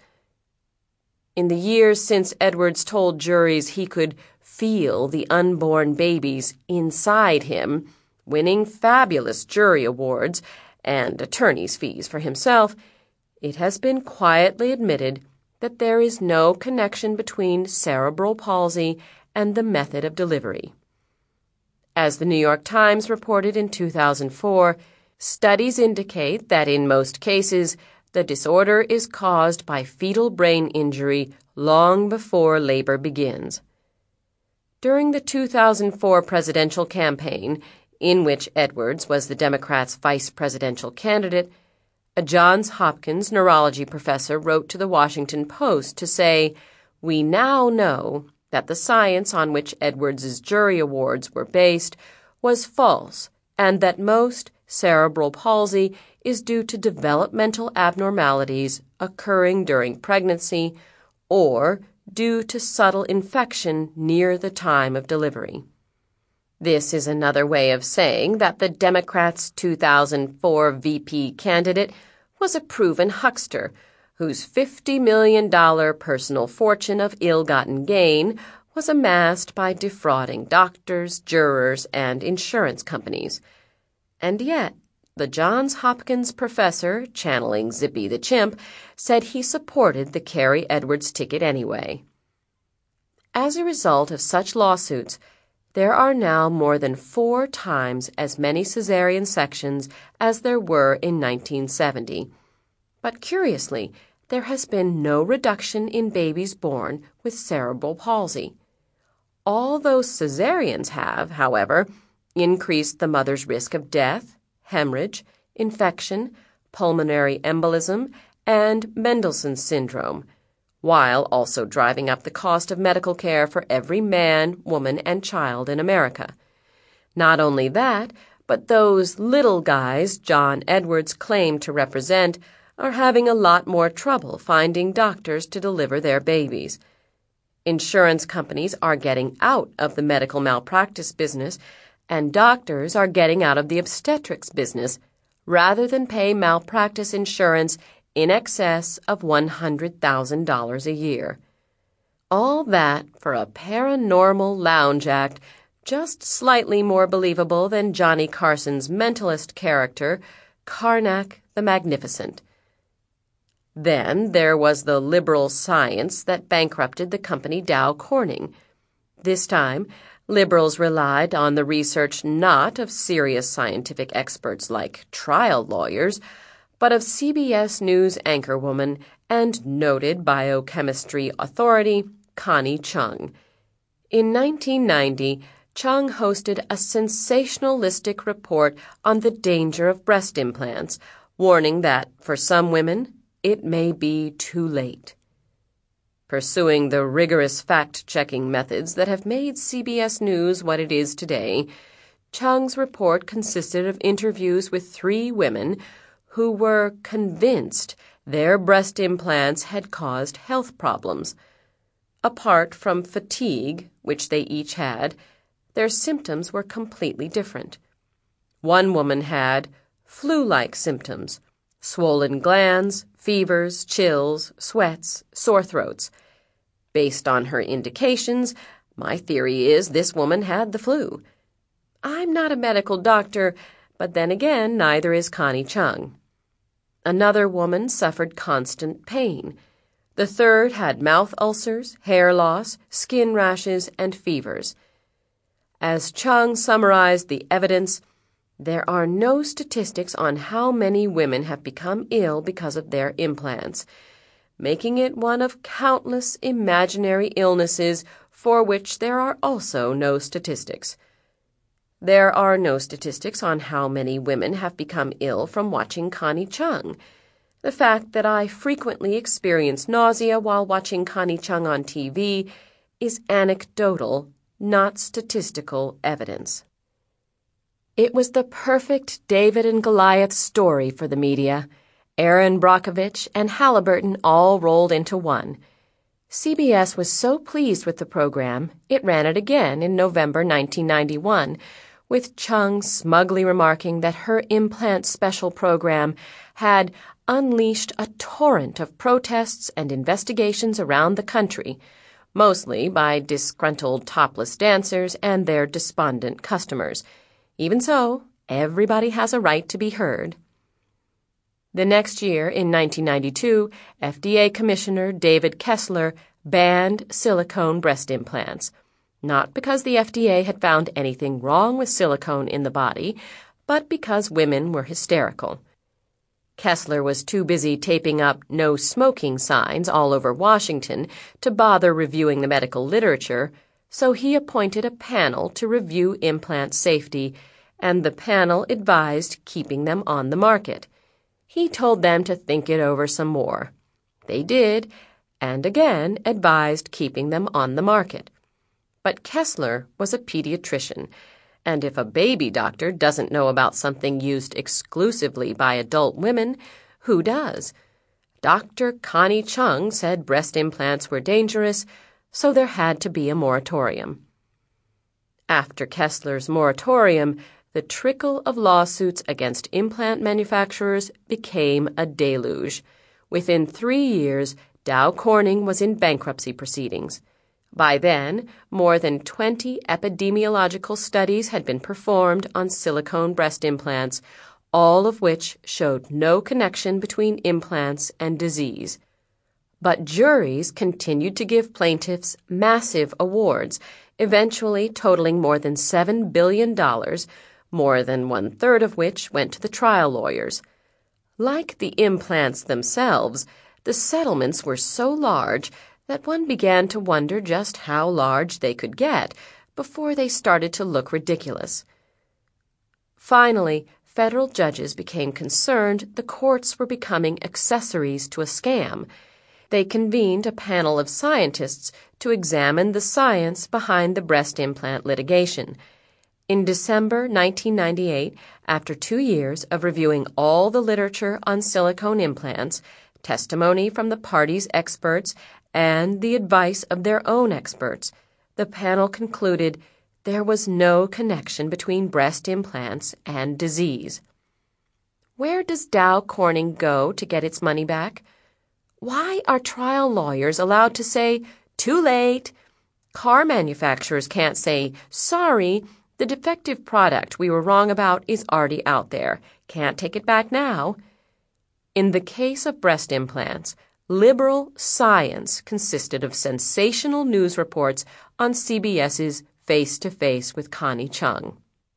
In the years since Edwards told juries he could feel the unborn babies inside him, winning fabulous jury awards and attorney's fees for himself, it has been quietly admitted that there is no connection between cerebral palsy and the method of delivery. As the New York Times reported in 2004, studies indicate that in most cases, the disorder is caused by fetal brain injury long before labor begins. During the 2004 presidential campaign, in which Edwards was the Democrats' vice presidential candidate, a Johns Hopkins neurology professor wrote to the Washington Post to say, "We now know that the science on which Edwards's jury awards were based was false, and that most cerebral palsy is due to developmental abnormalities occurring during pregnancy or due to subtle infection near the time of delivery." This is another way of saying that the Democrats' 2004 VP candidate was a proven huckster whose $50 million personal fortune of ill-gotten gain was amassed by defrauding doctors, jurors, and insurance companies. And yet, the Johns Hopkins professor, channeling Zippy the chimp, said he supported the Carrie Edwards ticket anyway. As a result of such lawsuits, there are now more than 4 times as many cesarean sections as there were in 1970. But curiously, there has been no reduction in babies born with cerebral palsy. All those cesareans have, however, increased the mother's risk of death, hemorrhage, infection, pulmonary embolism, and Mendelssohn syndrome, while also driving up the cost of medical care for every man, woman, and child in America. Not only that, but those little guys John Edwards claimed to represent are having a lot more trouble finding doctors to deliver their babies. Insurance companies are getting out of the medical malpractice business, and doctors are getting out of the obstetrics business rather than pay malpractice insurance in excess of $100,000 a year. All that for a paranormal lounge act just slightly more believable than Johnny Carson's mentalist character, Karnak the Magnificent. Then there was the liberal science that bankrupted the company Dow Corning. This time, liberals relied on the research not of serious scientific experts like trial lawyers, but of CBS News anchorwoman and noted biochemistry authority Connie Chung. In 1990, Chung hosted a sensationalistic report on the danger of breast implants, warning that, for some women, it may be too late. Pursuing the rigorous fact-checking methods that have made CBS News what it is today, Chung's report consisted of interviews with 3 women who were convinced their breast implants had caused health problems. Apart from fatigue, which they each had, their symptoms were completely different. One woman had flu-like symptoms, swollen glands, fevers, chills, sweats, sore throats. Based on her indications, my theory is this woman had the flu. I'm not a medical doctor, but then again, neither is Connie Chung. Another woman suffered constant pain. The third had mouth ulcers, hair loss, skin rashes, and fevers. As Chung summarized the evidence, there are no statistics on how many women have become ill because of their implants, making it one of countless imaginary illnesses for which there are also no statistics. There are no statistics on how many women have become ill from watching Connie Chung. The fact that I frequently experience nausea while watching Connie Chung on TV is anecdotal, not statistical evidence. It was the perfect David and Goliath story for the media. Erin Brockovich and Halliburton all rolled into one. CBS was so pleased with the program, it ran it again in November 1991, with Chung smugly remarking that her implant special program had unleashed a torrent of protests and investigations around the country, mostly by disgruntled topless dancers and their despondent customers. Even so, everybody has a right to be heard. The next year, in 1992, FDA Commissioner David Kessler banned silicone breast implants, not because the FDA had found anything wrong with silicone in the body, but because women were hysterical. Kessler was too busy taping up no smoking signs all over Washington to bother reviewing the medical literature, so he appointed a panel to review implant safety, and the panel advised keeping them on the market. He told them to think it over some more. They did, and again advised keeping them on the market. But Kessler was a pediatrician, and if a baby doctor doesn't know about something used exclusively by adult women, who does? Dr. Connie Chung said breast implants were dangerous, so there had to be a moratorium. After Kessler's moratorium, the trickle of lawsuits against implant manufacturers became a deluge. Within 3 years, Dow Corning was in bankruptcy proceedings. By then, more than 20 epidemiological studies had been performed on silicone breast implants, all of which showed no connection between implants and disease. But juries continued to give plaintiffs massive awards, eventually totaling more than $7 billion, more than 1/3 of which went to the trial lawyers. Like the implants themselves, the settlements were so large that one began to wonder just how large they could get before they started to look ridiculous. Finally, federal judges became concerned the courts were becoming accessories to a scam. They convened a panel of scientists to examine the science behind the breast implant litigation. In December 1998, after 2 years of reviewing all the literature on silicone implants, testimony from the parties' experts, and the advice of their own experts, the panel concluded there was no connection between breast implants and disease. Where does Dow Corning go to get its money back? Why are trial lawyers allowed to say, "Too late"? Car manufacturers can't say, "Sorry, the defective product we were wrong about is already out there. Can't take it back now." In the case of breast implants, liberal science consisted of sensational news reports on CBS's Face to Face with Connie Chung.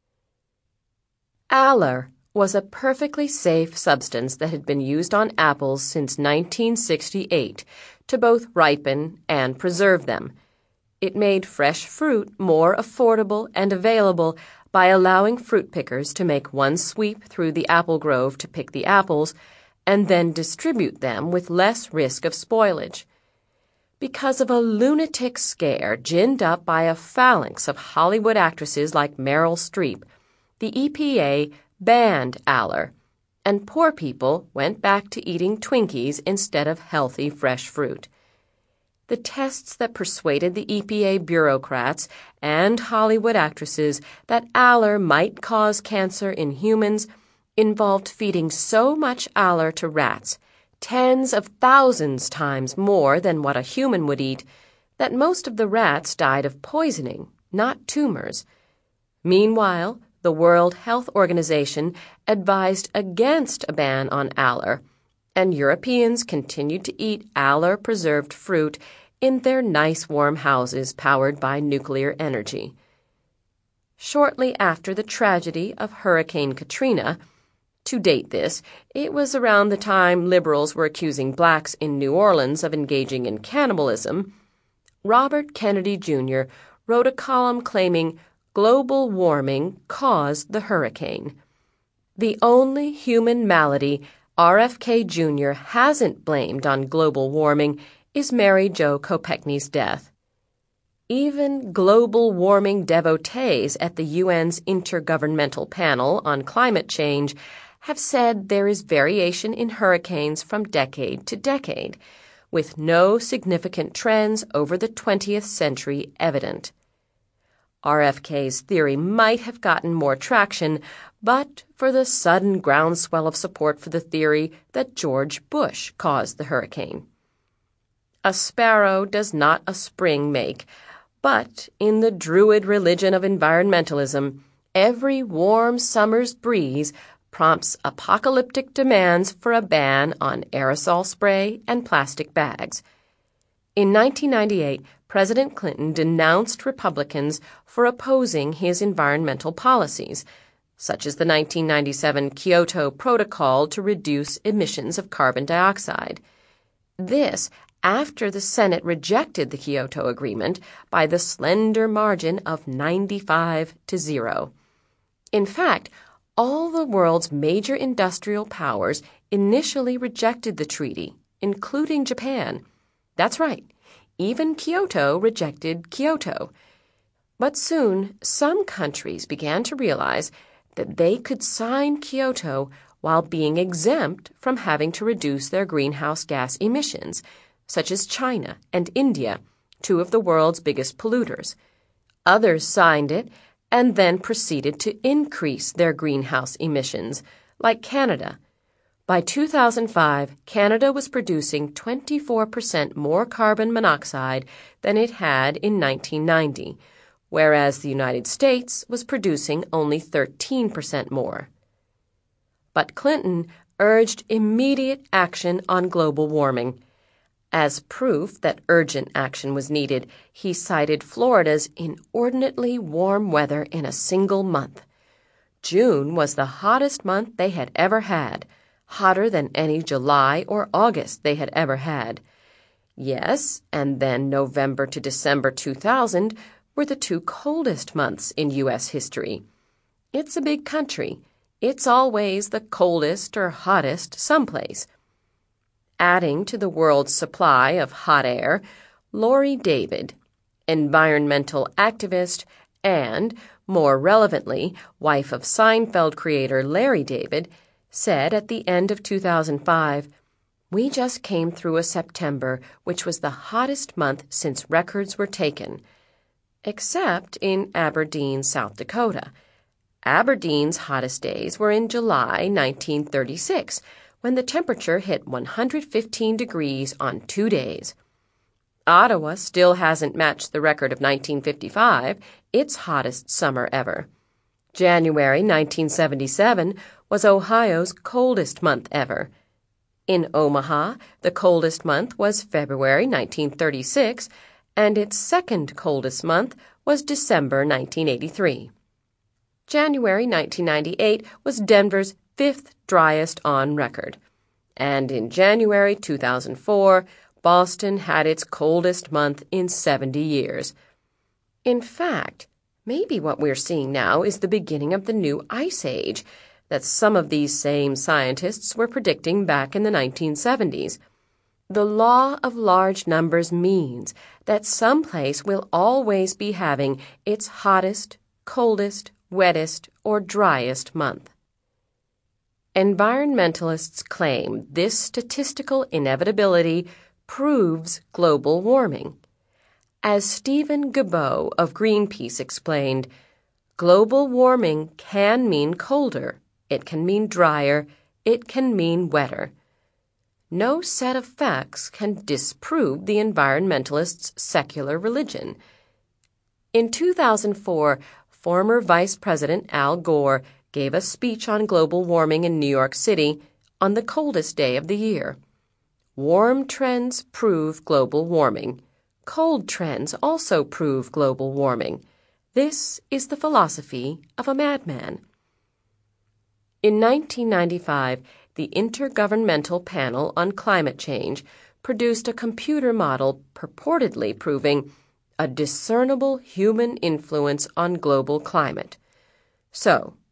Alar was a perfectly safe substance that had been used on apples since 1968 to both ripen and preserve them. It made fresh fruit more affordable and available by allowing fruit pickers to make one sweep through the apple grove to pick the apples and then distribute them with less risk of spoilage. Because of a lunatic scare ginned up by a phalanx of Hollywood actresses like Meryl Streep, the EPA banned Alar, and poor people went back to eating Twinkies instead of healthy fresh fruit. The tests that persuaded the EPA bureaucrats and Hollywood actresses that Alar might cause cancer in humans involved feeding so much Alar to rats, tens of thousands times more than what a human would eat, that most of the rats died of poisoning, not tumors. Meanwhile, the World Health Organization advised against a ban on Alar, and Europeans continued to eat Alar-preserved fruit in their nice warm houses powered by nuclear energy. Shortly after the tragedy of Hurricane Katrina, to date this, it was around the time liberals were accusing blacks in New Orleans of engaging in cannibalism, Robert Kennedy Jr. wrote a column claiming global warming caused the hurricane. The only human malady RFK Jr. hasn't blamed on global warming is Mary Jo Kopechne's death. Even global warming devotees at the UN's Intergovernmental Panel on Climate Change have said there is variation in hurricanes from decade to decade, with no significant trends over the 20th century evident. RFK's theory might have gotten more traction, but for the sudden groundswell of support for the theory that George Bush caused the hurricane. A sparrow does not a spring make, but in the Druid religion of environmentalism, every warm summer's breeze prompts apocalyptic demands for a ban on aerosol spray and plastic bags. In 1998, President Clinton denounced Republicans for opposing his environmental policies, such as the 1997 Kyoto Protocol to reduce emissions of carbon dioxide. This after the Senate rejected the Kyoto Agreement by the slender margin of 95-0. In fact, all the world's major industrial powers initially rejected the treaty, including Japan. That's right, even Kyoto rejected Kyoto. But soon, some countries began to realize that they could sign Kyoto while being exempt from having to reduce their greenhouse gas emissions, such as China and India, two of the world's biggest polluters. Others signed it and then proceeded to increase their greenhouse emissions, like Canada. By 2005, Canada was producing 24% more carbon monoxide than it had in 1990, whereas the United States was producing only 13% more. But Clinton urged immediate action on global warming. As proof that urgent action was needed, he cited Florida's inordinately warm weather in a single month. June was the hottest month they had ever had, hotter than any July or August they had ever had. Yes, and then November to December 2000 were the two coldest months in U.S. history. It's a big country. It's always the coldest or hottest someplace. Adding to the world's supply of hot air, Laurie David, environmental activist and, more relevantly, wife of Seinfeld creator Larry David, said at the end of 2005, "We just came through a September which was the hottest month since records were taken, except in Aberdeen, South Dakota. Aberdeen's hottest days were in July 1936, when the temperature hit 115 degrees on 2 days. Ottawa still hasn't matched the record of 1955, its hottest summer ever. January 1977 was Ohio's coldest month ever. In Omaha, the coldest month was February 1936, and its second coldest month was December 1983. January 1998 was Denver's fifth driest on record. And in January 2004, Boston had its coldest month in 70 years. In fact, maybe what we're seeing now is the beginning of the new ice age that some of these same scientists were predicting back in the 1970s. The law of large numbers means that some place will always be having its hottest, coldest, wettest, or driest month. Environmentalists claim this statistical inevitability proves global warming. As Stephen Guilbeault of Greenpeace explained, global warming can mean colder, it can mean drier, it can mean wetter. No set of facts can disprove the environmentalists' secular religion. In 2004, former Vice President Al Gore gave a speech on global warming in New York City on the coldest day of the year. Warm trends prove global warming. Cold trends also prove global warming. This is the philosophy of a madman. In 1995, the Intergovernmental Panel on Climate Change produced a computer model purportedly proving a discernible human influence on global climate. So,